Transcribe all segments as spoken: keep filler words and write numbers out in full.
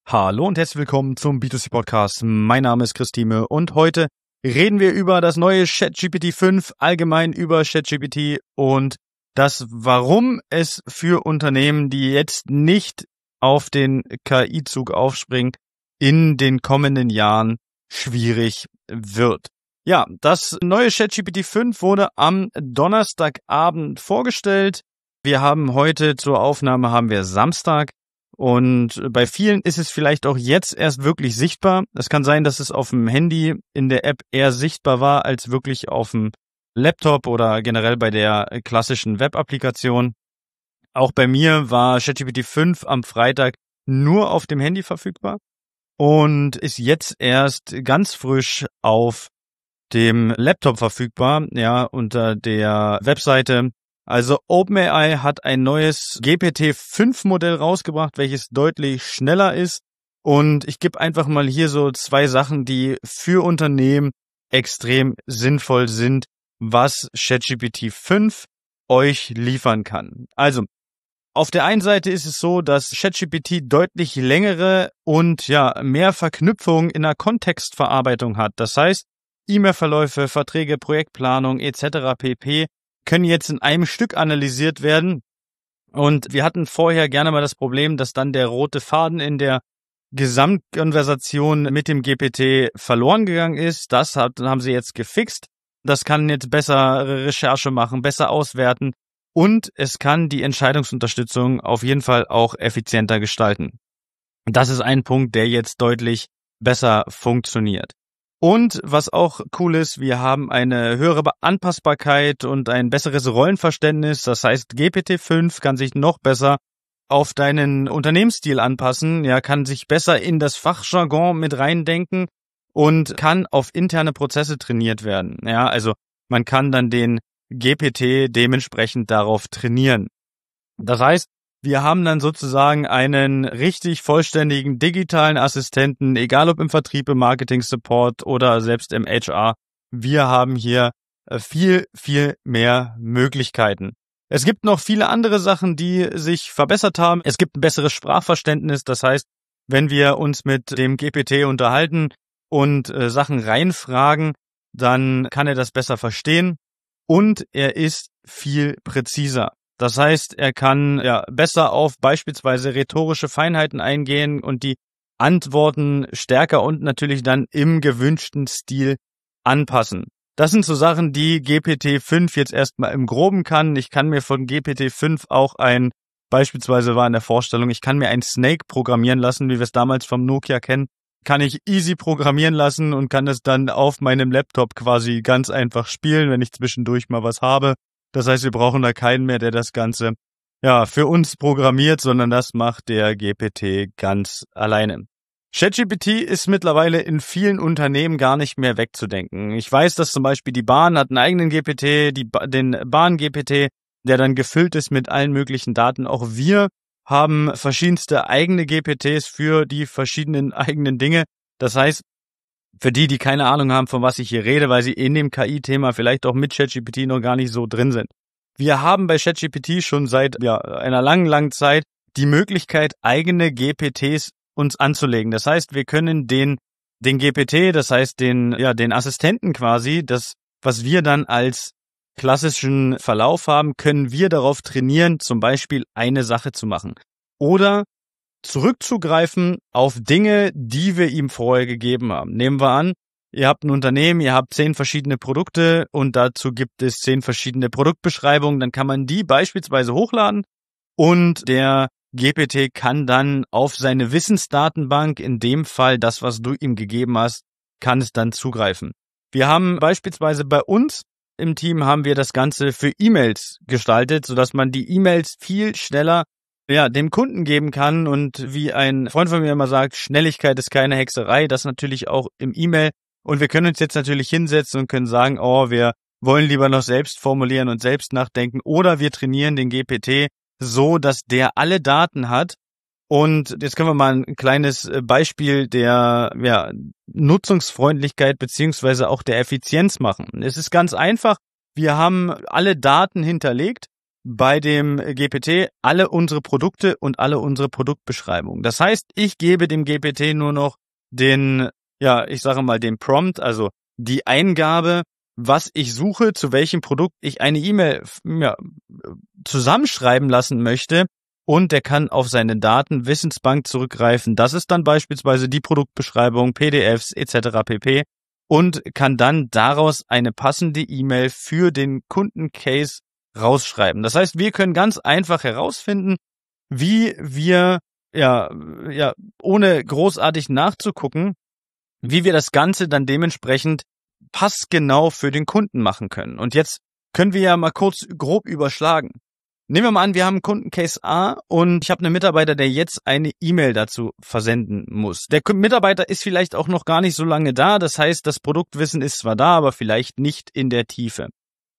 Hallo und herzlich willkommen zum B zwei C Podcast. Mein Name ist Christine und heute reden wir über das neue ChatGPT fünf, allgemein über ChatGPT und das, warum es für Unternehmen, die jetzt nicht auf den K I-Zug aufspringen, in den kommenden Jahren schwierig wird. Ja, das neue ChatGPT fünf wurde am Donnerstagabend vorgestellt. Wir haben heute zur Aufnahme haben wir Samstag. Und bei vielen ist es vielleicht auch jetzt erst wirklich sichtbar. Es kann sein, dass es auf dem Handy in der App eher sichtbar war als wirklich auf dem Laptop oder generell bei der klassischen Web-Applikation. Auch bei mir war ChatGPT fünf am Freitag nur auf dem Handy verfügbar und ist jetzt erst ganz frisch auf dem Laptop verfügbar, ja, unter der Webseite. Also OpenAI hat ein neues G P T fünf Modell rausgebracht, welches deutlich schneller ist. Und ich gebe einfach mal hier so zwei Sachen, die für Unternehmen extrem sinnvoll sind, was ChatGPT fünf euch liefern kann. Also, auf der einen Seite ist es so, dass ChatGPT deutlich längere und ja mehr Verknüpfungen in der Kontextverarbeitung hat. Das heißt, E-Mail-Verläufe, Verträge, Projektplanung et cetera pp. können jetzt in einem Stück analysiert werden. Und wir hatten vorher gerne mal das Problem, dass dann der rote Faden in der Gesamtkonversation mit dem G P T verloren gegangen ist. Das hat, haben sie jetzt gefixt. Das kann jetzt bessere Recherche machen, besser auswerten und es kann die Entscheidungsunterstützung auf jeden Fall auch effizienter gestalten. Das ist ein Punkt, der jetzt deutlich besser funktioniert. Und was auch cool ist, wir haben eine höhere Anpassbarkeit und ein besseres Rollenverständnis. Das heißt, G P T fünf kann sich noch besser auf deinen Unternehmensstil anpassen, ja, kann sich besser in das Fachjargon mit reindenken und kann auf interne Prozesse trainiert werden. Ja, also man kann dann den G P T dementsprechend darauf trainieren. Das heißt, wir haben dann sozusagen einen richtig vollständigen digitalen Assistenten, egal ob im Vertrieb, im Marketing, Support oder selbst im H R. Wir haben hier viel, viel mehr Möglichkeiten. Es gibt noch viele andere Sachen, die sich verbessert haben. Es gibt ein besseres Sprachverständnis. Das heißt, wenn wir uns mit dem G P T unterhalten und äh, Sachen reinfragen, dann kann er das besser verstehen und er ist viel präziser. Das heißt, er kann ja besser auf beispielsweise rhetorische Feinheiten eingehen und die Antworten stärker und natürlich dann im gewünschten Stil anpassen. Das sind so Sachen, die G P T fünf jetzt erstmal im Groben kann. Ich kann mir von G P T fünf auch ein, beispielsweise war in der Vorstellung, ich kann mir ein Snake programmieren lassen, wie wir es damals vom Nokia kennen. Kann ich easy programmieren lassen und kann es dann auf meinem Laptop quasi ganz einfach spielen, wenn ich zwischendurch mal was habe. Das heißt, wir brauchen da keinen mehr, der das Ganze ja für uns programmiert, sondern das macht der G P T ganz alleine. ChatGPT ist mittlerweile in vielen Unternehmen gar nicht mehr wegzudenken. Ich weiß, dass zum Beispiel die Bahn hat einen eigenen G P T, die ba- den Bahn-G P T, der dann gefüllt ist mit allen möglichen Daten. Auch wir haben verschiedenste eigene G P Ts für die verschiedenen eigenen Dinge. Das heißt, für die, die keine Ahnung haben, von was ich hier rede, weil sie in dem K I-Thema vielleicht auch mit ChatGPT noch gar nicht so drin sind. Wir haben bei ChatGPT schon seit ja, einer langen, langen Zeit die Möglichkeit, eigene G P Ts uns anzulegen. Das heißt, wir können den den G P T, das heißt den ja den Assistenten quasi, das was wir dann als klassischen Verlauf haben, können wir darauf trainieren, zum Beispiel eine Sache zu machen. Oder zurückzugreifen auf Dinge, die wir ihm vorher gegeben haben. Nehmen wir an, ihr habt ein Unternehmen, ihr habt zehn verschiedene Produkte und dazu gibt es zehn verschiedene Produktbeschreibungen, dann kann man die beispielsweise hochladen und der G P T kann dann auf seine Wissensdatenbank, in dem Fall das, was du ihm gegeben hast, kann es dann zugreifen. Wir haben beispielsweise bei uns im Team haben wir das Ganze für E-Mails gestaltet, sodass man die E-Mails viel schneller ja, dem Kunden geben kann und wie ein Freund von mir immer sagt, Schnelligkeit ist keine Hexerei, das natürlich auch im E-Mail und wir können uns jetzt natürlich hinsetzen und können sagen, oh, wir wollen lieber noch selbst formulieren und selbst nachdenken oder wir trainieren den G P T so, dass der alle Daten hat und jetzt können wir mal ein kleines Beispiel der ja, Nutzungsfreundlichkeit beziehungsweise auch der Effizienz machen. Es ist ganz einfach, wir haben alle Daten hinterlegt. bei dem G P T alle unsere Produkte und alle unsere Produktbeschreibungen. Das heißt, ich gebe dem G P T nur noch den, ja, ich sage mal den Prompt, also die Eingabe, was ich suche, zu welchem Produkt ich eine E-Mail ja, zusammenschreiben lassen möchte, und der kann auf seine Daten Wissensbank zurückgreifen. Das ist dann beispielsweise die Produktbeschreibung, P D Fs et cetera pp. Und kann dann daraus eine passende E-Mail für den Kundencase rausschreiben. Das heißt, wir können ganz einfach herausfinden, wie wir, ja, ja, ohne großartig nachzugucken, wie wir das Ganze dann dementsprechend passgenau für den Kunden machen können. Und jetzt können wir ja mal kurz grob überschlagen. Nehmen wir mal an, wir haben einen Kundencase A und ich habe einen Mitarbeiter, der jetzt eine E-Mail dazu versenden muss. Der Mitarbeiter ist vielleicht auch noch gar nicht so lange da. Das heißt, das Produktwissen ist zwar da, aber vielleicht nicht in der Tiefe.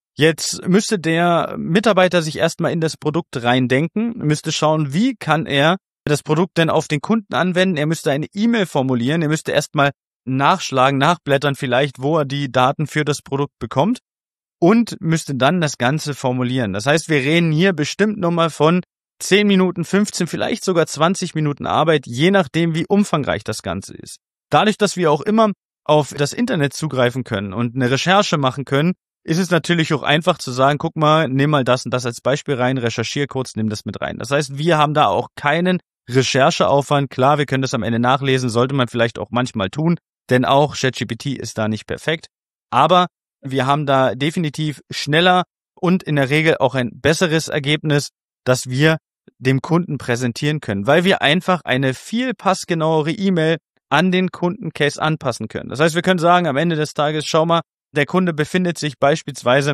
Jetzt müsste der Mitarbeiter sich erstmal in das Produkt reindenken, müsste schauen, wie kann er das Produkt denn auf den Kunden anwenden. Er müsste eine E-Mail formulieren, er müsste erstmal nachschlagen, nachblättern vielleicht, wo er die Daten für das Produkt bekommt, und müsste dann das Ganze formulieren. Das heißt, wir reden hier bestimmt nochmal von zehn Minuten, fünfzehn, vielleicht sogar zwanzig Minuten Arbeit, je nachdem, wie umfangreich das Ganze ist. Dadurch, dass wir auch immer auf das Internet zugreifen können und eine Recherche machen können, ist es natürlich auch einfach zu sagen, guck mal, nimm mal das und das als Beispiel rein, recherchier kurz, nimm das mit rein. Das heißt, wir haben da auch keinen Rechercheaufwand. Klar, wir können das am Ende nachlesen, sollte man vielleicht auch manchmal tun, denn auch ChatGPT ist da nicht perfekt. Aber wir haben da definitiv schneller und in der Regel auch ein besseres Ergebnis, das wir dem Kunden präsentieren können, weil wir einfach eine viel passgenauere E-Mail an den Kundencase anpassen können. Das heißt, wir können sagen, am Ende des Tages, schau mal, der Kunde befindet sich beispielsweise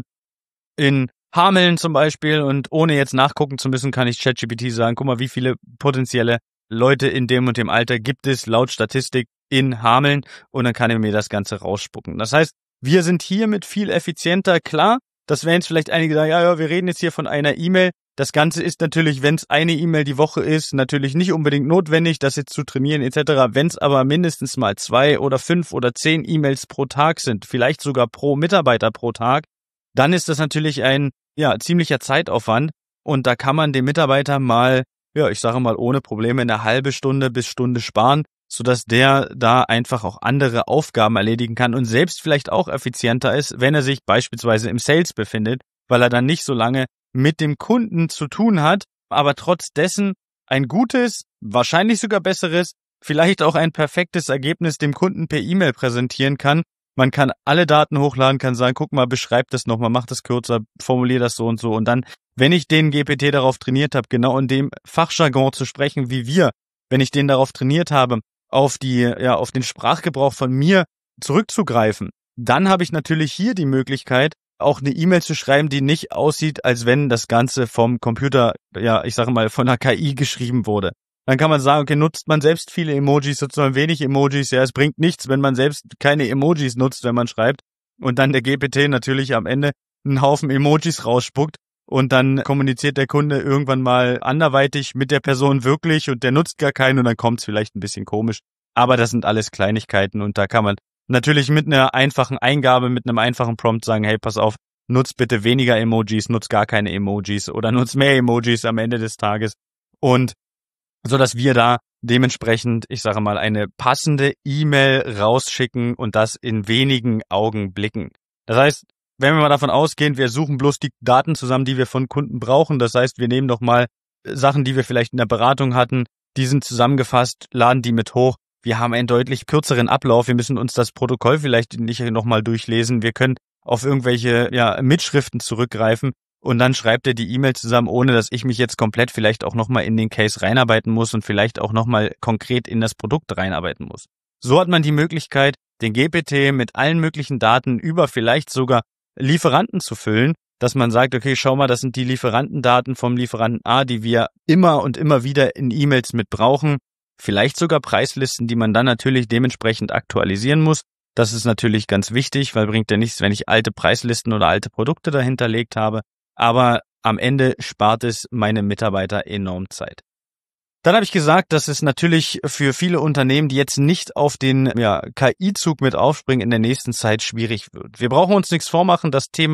in Hameln zum Beispiel, und ohne jetzt nachgucken zu müssen, kann ich ChatGPT sagen, guck mal, wie viele potenzielle Leute in dem und dem Alter gibt es laut Statistik in Hameln, und dann kann er mir das Ganze rausspucken. Das heißt, wir sind hiermit viel effizienter. Klar, das werden jetzt vielleicht einige sagen, ja, ja, wir reden jetzt hier von einer E-Mail. Das Ganze ist natürlich, wenn es eine E-Mail die Woche ist, natürlich nicht unbedingt notwendig, das jetzt zu trainieren et cetera. Wenn es aber mindestens mal zwei oder fünf oder zehn E-Mails pro Tag sind, vielleicht sogar pro Mitarbeiter pro Tag, dann ist das natürlich ein ja ziemlicher Zeitaufwand, und da kann man dem Mitarbeiter mal, ja, ich sage mal ohne Probleme eine halbe Stunde bis Stunde sparen, sodass der da einfach auch andere Aufgaben erledigen kann und selbst vielleicht auch effizienter ist, wenn er sich beispielsweise im Sales befindet, weil er dann nicht so lange mit dem Kunden zu tun hat, aber trotz dessen ein gutes, wahrscheinlich sogar besseres, vielleicht auch ein perfektes Ergebnis dem Kunden per E-Mail präsentieren kann. Man kann alle Daten hochladen, kann sagen, guck mal, beschreib das nochmal, mach das kürzer, formulier das so und so. Und dann, wenn ich den G P T darauf trainiert habe, genau in dem Fachjargon zu sprechen wie wir, wenn ich den darauf trainiert habe, auf die, ja, auf den Sprachgebrauch von mir zurückzugreifen, dann habe ich natürlich hier die Möglichkeit, auch eine E-Mail zu schreiben, die nicht aussieht, als wenn das Ganze vom Computer, ja, ich sage mal, von einer K I geschrieben wurde. Dann kann man sagen, okay, nutzt man selbst viele Emojis, nutzt man wenig Emojis, ja, es bringt nichts, wenn man selbst keine Emojis nutzt, wenn man schreibt, und dann der G P T natürlich am Ende einen Haufen Emojis rausspuckt, und dann kommuniziert der Kunde irgendwann mal anderweitig mit der Person wirklich, und der nutzt gar keinen, und dann kommt es vielleicht ein bisschen komisch. Aber das sind alles Kleinigkeiten, und da kann man natürlich mit einer einfachen Eingabe, mit einem einfachen Prompt sagen, hey, pass auf, nutz bitte weniger Emojis, nutz gar keine Emojis oder nutz mehr Emojis am Ende des Tages, und so dass wir da dementsprechend, ich sage mal, eine passende E-Mail rausschicken, und das in wenigen Augenblicken. Das heißt, wenn wir mal davon ausgehen, wir suchen bloß die Daten zusammen, die wir von Kunden brauchen, das heißt, wir nehmen doch mal Sachen, die wir vielleicht in der Beratung hatten, die sind zusammengefasst, laden die mit hoch. Wir haben einen deutlich kürzeren Ablauf, wir müssen uns das Protokoll vielleicht nicht nochmal durchlesen, wir können auf irgendwelche ja, Mitschriften zurückgreifen, und dann schreibt er die E-Mail zusammen, ohne dass ich mich jetzt komplett vielleicht auch nochmal in den Case reinarbeiten muss und vielleicht auch nochmal konkret in das Produkt reinarbeiten muss. So hat man die Möglichkeit, den G P T mit allen möglichen Daten über vielleicht sogar Lieferanten zu füllen, dass man sagt, okay, schau mal, das sind die Lieferantendaten vom Lieferanten A, die wir immer und immer wieder in E-Mails mit brauchen. Vielleicht sogar Preislisten, die man dann natürlich dementsprechend aktualisieren muss. Das ist natürlich ganz wichtig, weil bringt ja nichts, wenn ich alte Preislisten oder alte Produkte dahinterlegt habe. Aber am Ende spart es meine Mitarbeiter enorm Zeit. Dann habe ich gesagt, dass es natürlich für viele Unternehmen, die jetzt nicht auf den ja, K I-Zug mit aufspringen, in der nächsten Zeit schwierig wird. Wir brauchen uns nichts vormachen, das Thema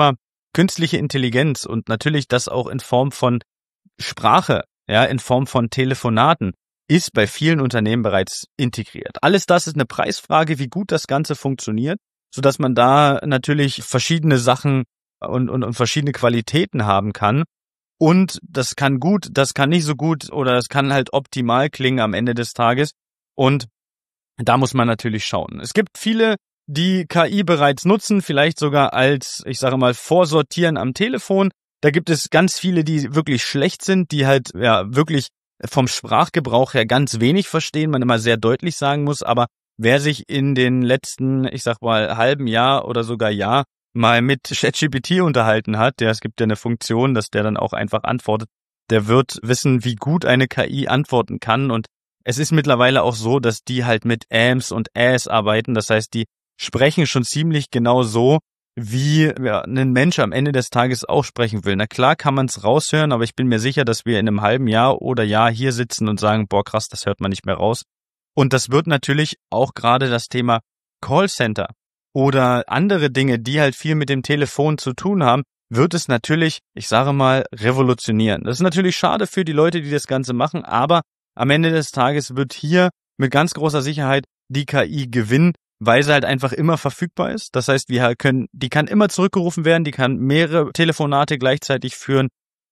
künstliche Intelligenz und natürlich das auch in Form von Sprache, ja, in Form von Telefonaten, ist bei vielen Unternehmen bereits integriert. Alles das ist eine Preisfrage, wie gut das Ganze funktioniert, sodass man da natürlich verschiedene Sachen und, und, und verschiedene Qualitäten haben kann. Und das kann gut, das kann nicht so gut oder es kann halt optimal klingen am Ende des Tages. Und da muss man natürlich schauen. Es gibt viele, die K I bereits nutzen, vielleicht sogar als, ich sage mal, Vorsortieren am Telefon. Da gibt es ganz viele, die wirklich schlecht sind, die halt ja wirklich vom Sprachgebrauch her ganz wenig verstehen, man immer sehr deutlich sagen muss. Aber wer sich in den letzten, ich sag mal, halben Jahr oder sogar Jahr mal mit ChatGPT unterhalten hat, ja, es gibt ja eine Funktion, dass der dann auch einfach antwortet, der wird wissen, wie gut eine K I antworten kann. Und es ist mittlerweile auch so, dass die halt mit Ams und Äs arbeiten. Das heißt, die sprechen schon ziemlich genau so, wie ja, ein Mensch am Ende des Tages auch sprechen will. Na klar kann man es raushören, aber ich bin mir sicher, dass wir in einem halben Jahr oder Jahr hier sitzen und sagen, boah krass, das hört man nicht mehr raus. Und das wird natürlich auch gerade das Thema Callcenter oder andere Dinge, die halt viel mit dem Telefon zu tun haben, wird es natürlich, ich sage mal, revolutionieren. Das ist natürlich schade für die Leute, die das Ganze machen, aber am Ende des Tages wird hier mit ganz großer Sicherheit die K I gewinnen, weil sie halt einfach immer verfügbar ist. Das heißt, wir können, die kann immer zurückgerufen werden, die kann mehrere Telefonate gleichzeitig führen,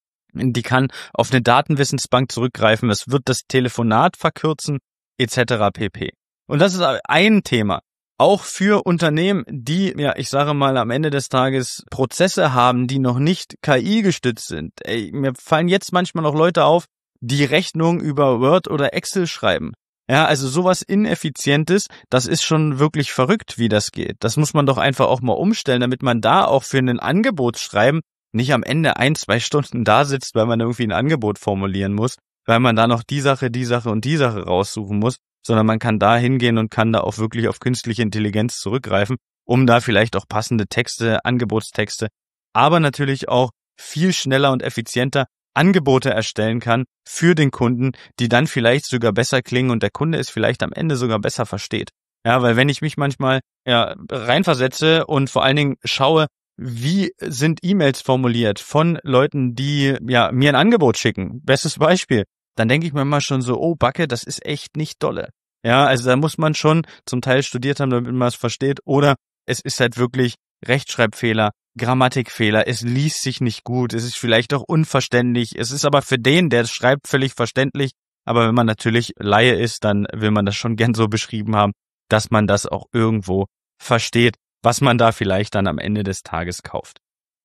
die kann auf eine Datenwissensbank zurückgreifen, es wird das Telefonat verkürzen, et cetera pp. Und das ist ein Thema. Auch für Unternehmen, die, ja, ich sage mal, am Ende des Tages Prozesse haben, die noch nicht K I gestützt sind. Ey, mir fallen jetzt manchmal noch Leute auf, die Rechnungen über Word oder Excel schreiben. Ja, also sowas Ineffizientes, das ist schon wirklich verrückt, wie das geht. Das muss man doch einfach auch mal umstellen, damit man da auch für ein Angebotsschreiben nicht am Ende ein, zwei Stunden da sitzt, weil man irgendwie ein Angebot formulieren muss, weil man da noch die Sache, die Sache und die Sache raussuchen muss, sondern man kann da hingehen und kann da auch wirklich auf künstliche Intelligenz zurückgreifen, um da vielleicht auch passende Texte, Angebotstexte, aber natürlich auch viel schneller und effizienter Angebote erstellen kann für den Kunden, die dann vielleicht sogar besser klingen und der Kunde es vielleicht am Ende sogar besser versteht. Ja, weil wenn ich mich manchmal ja reinversetze und vor allen Dingen schaue, wie sind E-Mails formuliert von Leuten, die ja mir ein Angebot schicken, bestes Beispiel, dann denke ich mir immer schon so, oh Backe, das ist echt nicht dolle. Ja, also da muss man schon zum Teil studiert haben, damit man es versteht, oder es ist halt wirklich Rechtschreibfehler, Grammatikfehler, es liest sich nicht gut, es ist vielleicht auch unverständlich, es ist aber für den, der es schreibt, völlig verständlich, aber wenn man natürlich Laie ist, dann will man das schon gern so beschrieben haben, dass man das auch irgendwo versteht, was man da vielleicht dann am Ende des Tages kauft.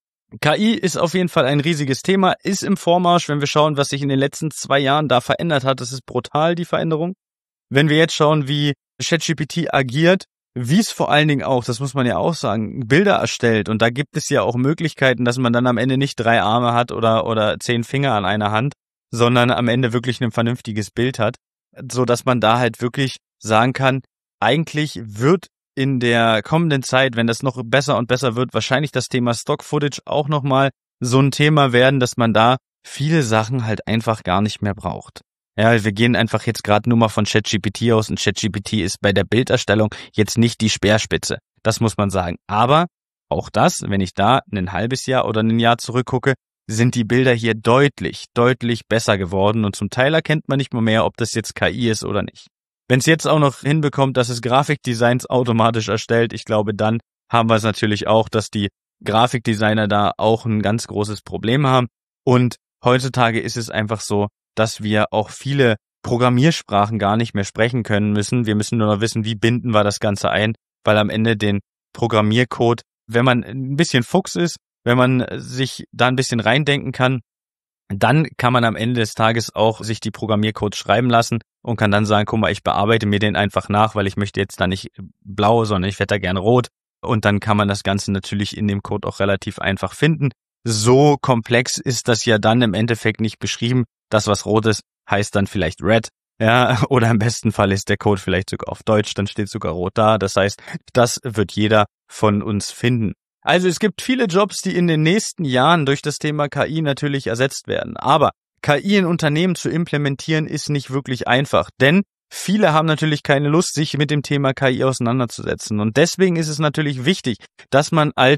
K I ist auf jeden Fall ein riesiges Thema, ist im Vormarsch, wenn wir schauen, was sich in den letzten zwei Jahren da verändert hat, das ist brutal, die Veränderung. Wenn wir jetzt schauen, wie ChatGPT agiert, wie es vor allen Dingen auch, das muss man ja auch sagen, Bilder erstellt, und da gibt es ja auch Möglichkeiten, dass man dann am Ende nicht drei Arme hat oder oder zehn Finger an einer Hand, sondern am Ende wirklich ein vernünftiges Bild hat, so dass man da halt wirklich sagen kann, eigentlich wird in der kommenden Zeit, wenn das noch besser und besser wird, wahrscheinlich das Thema Stock Footage auch nochmal so ein Thema werden, dass man da viele Sachen halt einfach gar nicht mehr braucht. Ja, wir gehen einfach jetzt gerade nur mal von ChatGPT aus, und ChatGPT ist bei der Bilderstellung jetzt nicht die Speerspitze. Das muss man sagen. Aber auch das, wenn ich da ein halbes Jahr oder ein Jahr zurückgucke, sind die Bilder hier deutlich, deutlich besser geworden, und zum Teil erkennt man nicht mal mehr, ob das jetzt K I ist oder nicht. Wenn es jetzt auch noch hinbekommt, dass es Grafikdesigns automatisch erstellt, ich glaube, dann haben wir es natürlich auch, dass die Grafikdesigner da auch ein ganz großes Problem haben. Und heutzutage ist es einfach so, dass wir auch viele Programmiersprachen gar nicht mehr sprechen können müssen. Wir müssen nur noch wissen, wie binden wir das Ganze ein, weil am Ende den Programmiercode, wenn man ein bisschen Fuchs ist, wenn man sich da ein bisschen reindenken kann, dann kann man am Ende des Tages auch sich die Programmiercodes schreiben lassen und kann dann sagen, guck mal, ich bearbeite mir den einfach nach, weil ich möchte jetzt da nicht blau, sondern ich hätte da gern rot. Und dann kann man das Ganze natürlich in dem Code auch relativ einfach finden. So komplex ist das ja dann im Endeffekt nicht beschrieben. Das, was rot ist, heißt dann vielleicht red. Ja, oder im besten Fall ist der Code vielleicht sogar auf Deutsch, dann steht sogar rot da. Das heißt, das wird jeder von uns finden. Also es gibt viele Jobs, die in den nächsten Jahren durch das Thema K I natürlich ersetzt werden. Aber K I in Unternehmen zu implementieren ist nicht wirklich einfach, denn viele haben natürlich keine Lust, sich mit dem Thema K I auseinanderzusetzen. Und deswegen ist es natürlich wichtig, dass man als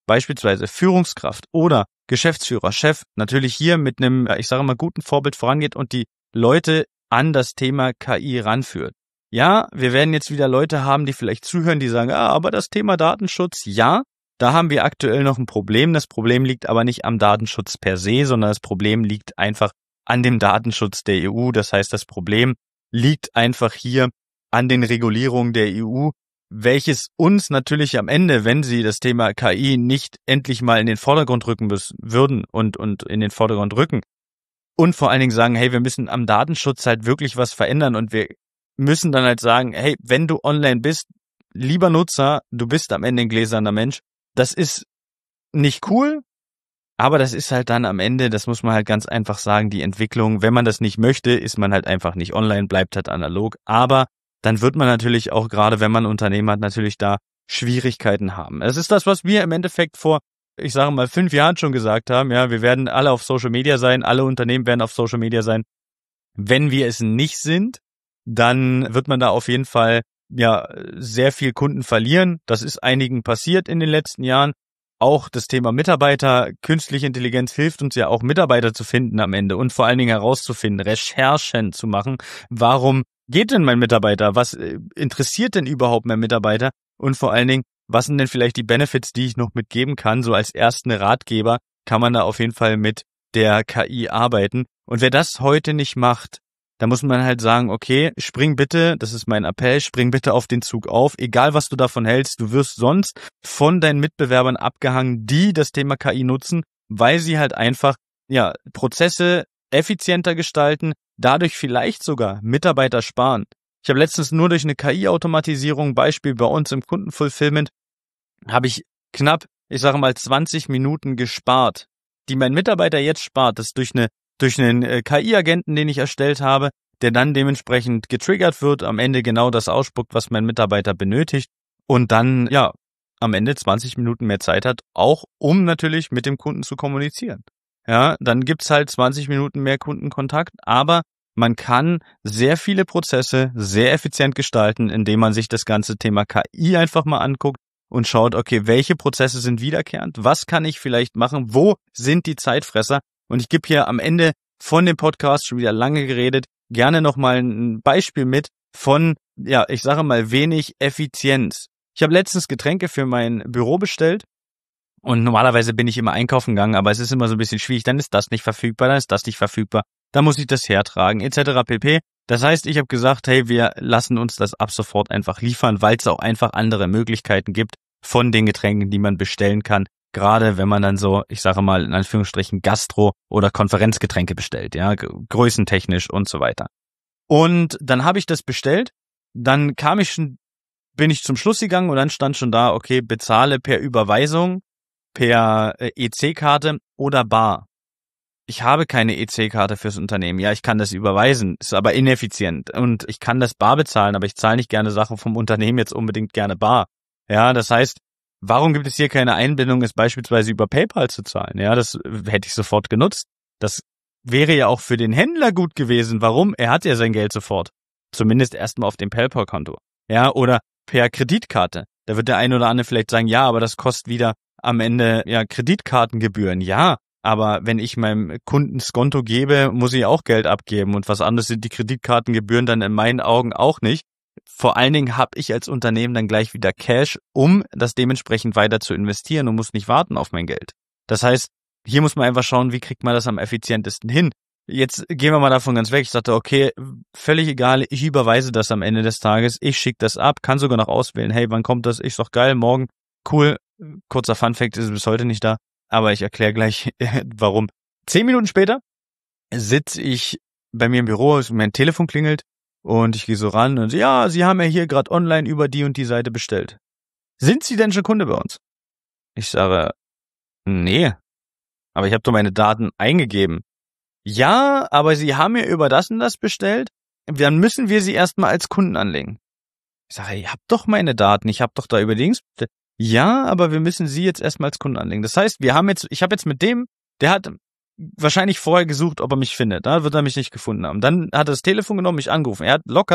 beispielsweise Führungskraft oder Geschäftsführer, Chef natürlich hier mit einem, ich sage mal, guten Vorbild vorangeht und die Leute an das Thema K I ranführt. Ja, wir werden jetzt wieder Leute haben, die vielleicht zuhören, die sagen, ah, aber das Thema Datenschutz, ja, da haben wir aktuell noch ein Problem. Das Problem liegt aber nicht am Datenschutz per se, sondern das Problem liegt einfach an dem Datenschutz der E U. Das heißt, das Problem liegt einfach hier an den Regulierungen der E U, welches uns natürlich am Ende, wenn sie das Thema K I nicht endlich mal in den Vordergrund rücken müssen, würden und, und in den Vordergrund rücken und vor allen Dingen sagen, hey, wir müssen am Datenschutz halt wirklich was verändern und wir müssen dann halt sagen, hey, wenn du online bist, lieber Nutzer, du bist am Ende ein gläserner Mensch. Das ist nicht cool, aber das ist halt dann am Ende, das muss man halt ganz einfach sagen, die Entwicklung. Wenn man das nicht möchte, ist man halt einfach nicht online, bleibt halt analog. Aber dann wird man natürlich auch, gerade wenn man ein Unternehmen hat, natürlich da Schwierigkeiten haben. Es ist das, was wir im Endeffekt vor, ich sage mal, fünf Jahren schon gesagt haben. Ja, wir werden alle auf Social Media sein, alle Unternehmen werden auf Social Media sein. Wenn wir es nicht sind, dann wird man da auf jeden Fall ja sehr viel Kunden verlieren. Das ist einigen passiert in den letzten Jahren. Auch das Thema Mitarbeiter, künstliche Intelligenz hilft uns ja auch, Mitarbeiter zu finden am Ende und vor allen Dingen herauszufinden, Recherchen zu machen. Warum geht denn mein Mitarbeiter? Was interessiert denn überhaupt mein Mitarbeiter? Und vor allen Dingen, was sind denn vielleicht die Benefits, die ich noch mitgeben kann? So als ersten Ratgeber kann man da auf jeden Fall mit der K I arbeiten. Und wer das heute nicht macht, da muss man halt sagen, okay, spring bitte, das ist mein Appell, spring bitte auf den Zug auf, egal was du davon hältst, du wirst sonst von deinen Mitbewerbern abgehangen, die das Thema K I nutzen, weil sie halt einfach, ja, Prozesse effizienter gestalten, dadurch vielleicht sogar Mitarbeiter sparen. Ich habe letztens nur durch eine K I-Automatisierung, Beispiel bei uns im Kundenfulfillment, habe ich knapp, ich sage mal, zwanzig Minuten gespart, die mein Mitarbeiter jetzt spart, das durch eine durch einen K I-Agenten, den ich erstellt habe, der dann dementsprechend getriggert wird, am Ende genau das ausspuckt, was mein Mitarbeiter benötigt und dann, ja, am Ende zwanzig Minuten mehr Zeit hat, auch um natürlich mit dem Kunden zu kommunizieren. Ja, dann gibt's halt zwanzig Minuten mehr Kundenkontakt, aber man kann sehr viele Prozesse sehr effizient gestalten, indem man sich das ganze Thema K I einfach mal anguckt und schaut, okay, welche Prozesse sind wiederkehrend, was kann ich vielleicht machen, wo sind die Zeitfresser? Und ich gebe hier am Ende von dem Podcast, schon wieder lange geredet, gerne nochmal ein Beispiel mit von, ja, ich sage mal, wenig Effizienz. Ich habe letztens Getränke für mein Büro bestellt und normalerweise bin ich immer einkaufen gegangen, aber es ist immer so ein bisschen schwierig, dann ist das nicht verfügbar, dann ist das nicht verfügbar, dann muss ich das hertragen, et cetera pp. Das heißt, ich habe gesagt, hey, wir lassen uns das ab sofort einfach liefern, weil es auch einfach andere Möglichkeiten gibt von den Getränken, die man bestellen kann. Gerade wenn man dann so, ich sage mal in Anführungsstrichen Gastro- oder Konferenzgetränke bestellt, ja, größentechnisch und so weiter. Und dann habe ich das bestellt, dann kam ich schon, bin ich zum Schluss gegangen und dann stand schon da, okay, bezahle per Überweisung, per E C-Karte oder bar. Ich habe keine E C-Karte fürs Unternehmen. Ja, ich kann das überweisen, ist aber ineffizient und ich kann das bar bezahlen, aber ich zahle nicht gerne Sachen vom Unternehmen jetzt unbedingt gerne bar. Ja, das heißt, warum gibt es hier keine Einbindung, es beispielsweise über PayPal zu zahlen? Ja, das hätte ich sofort genutzt. Das wäre ja auch für den Händler gut gewesen. Warum? Er hat ja sein Geld sofort. Zumindest erstmal auf dem PayPal-Konto. Ja, oder per Kreditkarte. Da wird der eine oder andere vielleicht sagen, ja, aber das kostet wieder am Ende ja Kreditkartengebühren. Ja, aber wenn ich meinem Kunden Skonto gebe, muss ich auch Geld abgeben. Und was anderes sind die Kreditkartengebühren dann in meinen Augen auch nicht. Vor allen Dingen habe ich als Unternehmen dann gleich wieder Cash, um das dementsprechend weiter zu investieren und muss nicht warten auf mein Geld. Das heißt, hier muss man einfach schauen, wie kriegt man das am effizientesten hin. Jetzt gehen wir mal davon ganz weg. Ich dachte, okay, völlig egal, ich überweise das am Ende des Tages, ich schicke das ab, kann sogar noch auswählen, hey, wann kommt das? Ich sag, geil, morgen, cool, kurzer Funfact, ist bis heute nicht da, aber ich erkläre gleich, warum. Zehn Minuten später sitze ich bei mir im Büro, mein Telefon klingelt, und ich gehe so ran und so, ja, Sie haben ja hier gerade online über die und die Seite bestellt. Sind Sie denn schon Kunde bei uns? Ich sage, nee, aber ich habe doch meine Daten eingegeben. Ja, aber Sie haben ja über das und das bestellt, dann müssen wir Sie erstmal als Kunden anlegen. Ich sage, ihr habt doch meine Daten, ich habe doch da über Dings bestellt. Ja, aber wir müssen Sie jetzt erstmal als Kunden anlegen. Das heißt, wir haben jetzt, ich habe jetzt mit dem, der hat wahrscheinlich vorher gesucht, ob er mich findet. Da wird er mich nicht gefunden haben. Dann hat er das Telefon genommen, mich angerufen. Er hat locker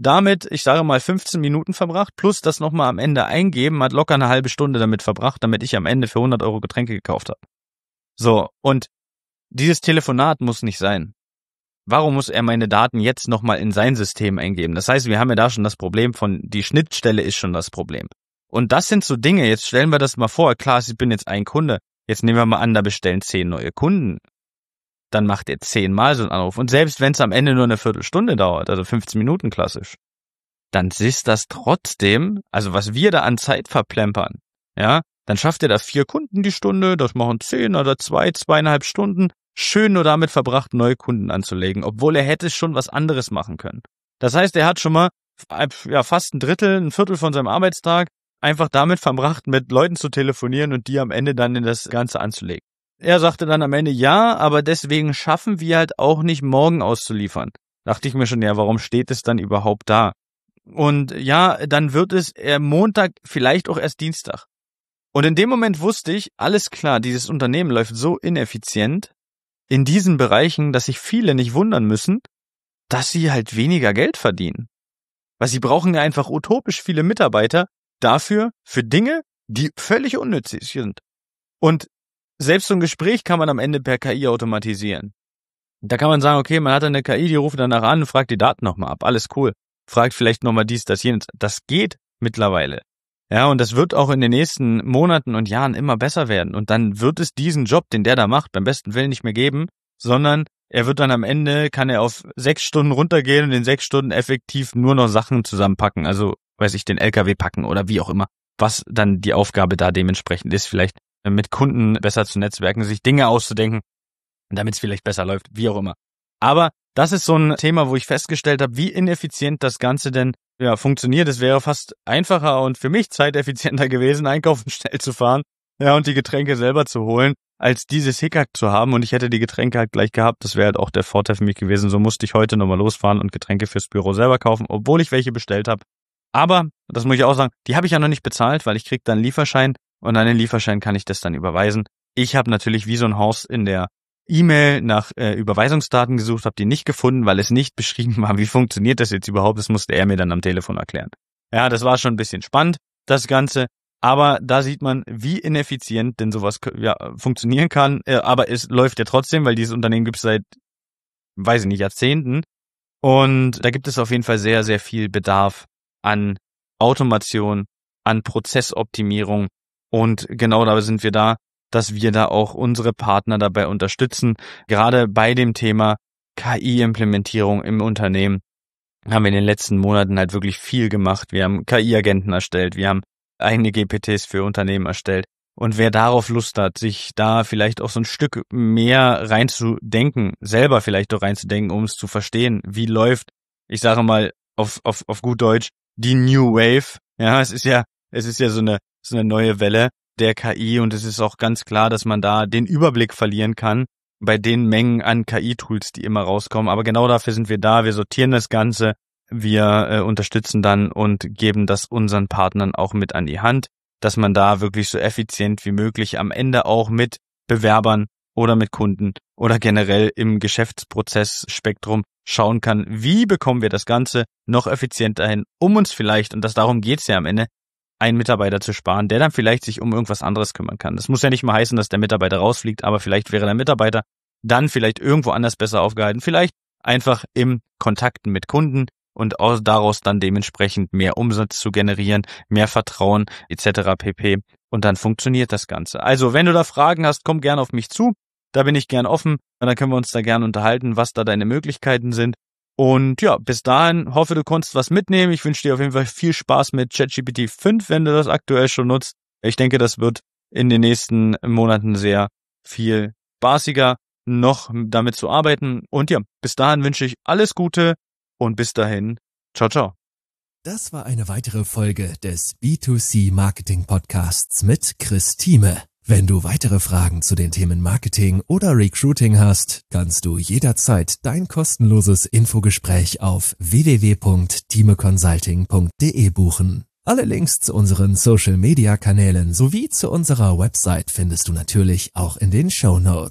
damit, ich sage mal, fünfzehn Minuten verbracht, plus das nochmal am Ende eingeben, hat locker eine halbe Stunde damit verbracht, damit ich am Ende für hundert Euro Getränke gekauft habe. So, und dieses Telefonat muss nicht sein. Warum muss er meine Daten jetzt nochmal in sein System eingeben? Das heißt, wir haben ja da schon das Problem von, die Schnittstelle ist schon das Problem. Und das sind so Dinge, jetzt stellen wir das mal vor, klar, ich bin jetzt ein Kunde, jetzt nehmen wir mal an, da bestellen zehn neue Kunden. Dann macht er zehnmal so einen Anruf. Und selbst wenn es am Ende nur eine Viertelstunde dauert, also fünfzehn Minuten klassisch, dann ist das trotzdem, also was wir da an Zeit verplempern, ja, dann schafft er da vier Kunden die Stunde, das machen zehn oder zwei, zweieinhalb Stunden, schön nur damit verbracht, neue Kunden anzulegen, obwohl er hätte schon was anderes machen können. Das heißt, er hat schon mal ja, fast ein Drittel, ein Viertel von seinem Arbeitstag einfach damit verbracht, mit Leuten zu telefonieren und die am Ende dann in das Ganze anzulegen. Er sagte dann am Ende, ja, aber deswegen schaffen wir halt auch nicht, morgen auszuliefern. Dachte ich mir schon, ja, warum steht es dann überhaupt da? Und ja, dann wird es äh, Montag, vielleicht auch erst Dienstag. Und in dem Moment wusste ich, alles klar, dieses Unternehmen läuft so ineffizient in diesen Bereichen, dass sich viele nicht wundern müssen, dass sie halt weniger Geld verdienen. Weil sie brauchen ja einfach utopisch viele Mitarbeiter dafür, für Dinge, die völlig unnützig sind. Und selbst so ein Gespräch kann man am Ende per K I automatisieren. Da kann man sagen, okay, man hat eine K I, die ruft danach an und fragt die Daten nochmal ab. Alles cool. Fragt vielleicht nochmal dies, das, jenes. Das geht mittlerweile. Ja, und das wird auch in den nächsten Monaten und Jahren immer besser werden. Und dann wird es diesen Job, den der da macht, beim besten Willen nicht mehr geben, sondern er wird dann am Ende, kann er auf sechs Stunden runtergehen und in sechs Stunden effektiv nur noch Sachen zusammenpacken. Also, weiß ich, den L K W packen oder wie auch immer. Was dann die Aufgabe da dementsprechend ist, vielleicht mit Kunden besser zu netzwerken, sich Dinge auszudenken, damit es vielleicht besser läuft, wie auch immer. Aber das ist so ein Thema, wo ich festgestellt habe, wie ineffizient das Ganze denn ja funktioniert. Es wäre fast einfacher und für mich zeiteffizienter gewesen, einkaufen schnell zu fahren, ja, und die Getränke selber zu holen, als dieses Hickhack zu haben. Und ich hätte die Getränke halt gleich gehabt. Das wäre halt auch der Vorteil für mich gewesen. So musste ich heute nochmal losfahren und Getränke fürs Büro selber kaufen, obwohl ich welche bestellt habe. Aber, das muss ich auch sagen, die habe ich ja noch nicht bezahlt, weil ich kriege dann einen Lieferschein und an den Lieferschein kann ich das dann überweisen. Ich habe natürlich wie so ein Haus in der E-Mail nach äh, Überweisungsdaten gesucht, habe die nicht gefunden, weil es nicht beschrieben war, wie funktioniert das jetzt überhaupt. Das musste er mir dann am Telefon erklären. Ja, das war schon ein bisschen spannend, das Ganze. Aber da sieht man, wie ineffizient denn sowas ja, funktionieren kann. Äh, aber es läuft ja trotzdem, weil dieses Unternehmen gibt es seit, weiß ich nicht, Jahrzehnten. Und da gibt es auf jeden Fall sehr, sehr viel Bedarf an Automation, an Prozessoptimierung. Und genau da sind wir da, dass wir da auch unsere Partner dabei unterstützen. Gerade bei dem Thema K I-Implementierung im Unternehmen haben wir in den letzten Monaten halt wirklich viel gemacht. Wir haben K I-Agenten erstellt, wir haben eigene G P Ts für Unternehmen erstellt. Und wer darauf Lust hat, sich da vielleicht auch so ein Stück mehr reinzudenken, selber vielleicht auch reinzudenken, um es zu verstehen, wie läuft, ich sage mal auf auf auf gut Deutsch, die New Wave. Ja, es ist ja es ist ja so eine so eine neue Welle der K I und es ist auch ganz klar, dass man da den Überblick verlieren kann bei den Mengen an K I-Tools, die immer rauskommen. Aber genau dafür sind wir da. Wir sortieren das Ganze, wir äh, unterstützen dann und geben das unseren Partnern auch mit an die Hand, dass man da wirklich so effizient wie möglich am Ende auch mit Bewerbern oder mit Kunden oder generell im Geschäftsprozessspektrum schauen kann, wie bekommen wir das Ganze noch effizienter hin, um uns vielleicht, und das darum geht's ja am Ende, einen Mitarbeiter zu sparen, der dann vielleicht sich um irgendwas anderes kümmern kann. Das muss ja nicht mal heißen, dass der Mitarbeiter rausfliegt, aber vielleicht wäre der Mitarbeiter dann vielleicht irgendwo anders besser aufgehalten, vielleicht einfach im Kontakten mit Kunden und daraus dann dementsprechend mehr Umsatz zu generieren, mehr Vertrauen et cetera pp. Und dann funktioniert das Ganze. Also, wenn du da Fragen hast, komm gerne auf mich zu. Da bin ich gern offen und dann können wir uns da gerne unterhalten, was da deine Möglichkeiten sind. Und ja, bis dahin hoffe, du konntest was mitnehmen. Ich wünsche dir auf jeden Fall viel Spaß mit ChatGPT fünf, wenn du das aktuell schon nutzt. Ich denke, das wird in den nächsten Monaten sehr viel spaßiger, noch damit zu arbeiten. Und ja, bis dahin wünsche ich alles Gute und bis dahin, ciao, ciao. Das war eine weitere Folge des B zwei C Marketing Podcasts mit Chris Thieme. Wenn du weitere Fragen zu den Themen Marketing oder Recruiting hast, kannst du jederzeit dein kostenloses Infogespräch auf w w w punkt thieme consulting punkt d e buchen. Alle Links zu unseren Social-Media-Kanälen sowie zu unserer Website findest du natürlich auch in den Shownotes.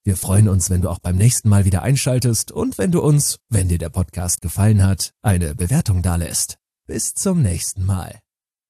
Wir freuen uns, wenn du auch beim nächsten Mal wieder einschaltest und wenn du uns, wenn dir der Podcast gefallen hat, eine Bewertung dalässt. Bis zum nächsten Mal.